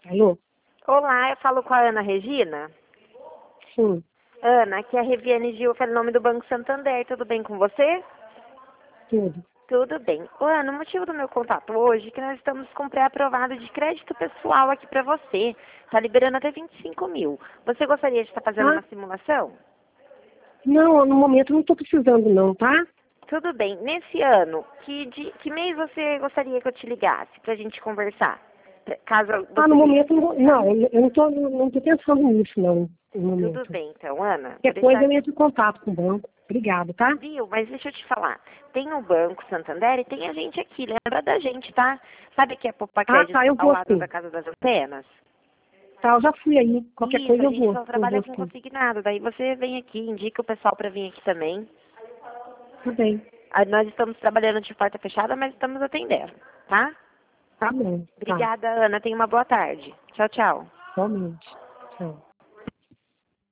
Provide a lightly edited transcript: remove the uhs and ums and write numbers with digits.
Alô? Olá, eu falo com a Ana Regina. Sim, Ana, aqui é a Reviane Gil, falo em nome do Banco Santander. Tudo bem com você? tudo. Tudo bem. Ô, Ana, o motivo do meu contato hoje é que nós estamos com pré-aprovado de crédito pessoal aqui para você. Está liberando até 25 mil. Você gostaria de estar fazendo Ah, uma simulação? não, no momento não estou precisando não, tá? Tudo bem. Nesse ano, que mês você gostaria que eu te ligasse para a gente conversar? Caso Ah, você no venha momento precisar. não, eu não tô pensando nisso não, no Tudo momento. bem, então, Ana. Vou Qualquer coisa deixar eu entro em contato com o banco. Obrigado, tá? Viu? Mas deixa eu te falar. Tem o Banco Santander e tem a gente aqui. Lembra da gente, tá? Sabe que é Poupa Ah, Crédito tá, eu ao vou lado da sim. Casa das Antenas? Tá, eu já fui aí. Qualquer Isso, coisa a eu gente vou, só eu trabalha vou com sim. consignado. Daí você vem aqui, indica o pessoal para vir aqui também. Tá bem, Nós estamos trabalhando de porta fechada, mas estamos atendendo, tá? tá bom, tá. Obrigada, Ana. Tenha uma boa tarde. Tchau, tchau. Realmente. Tchau.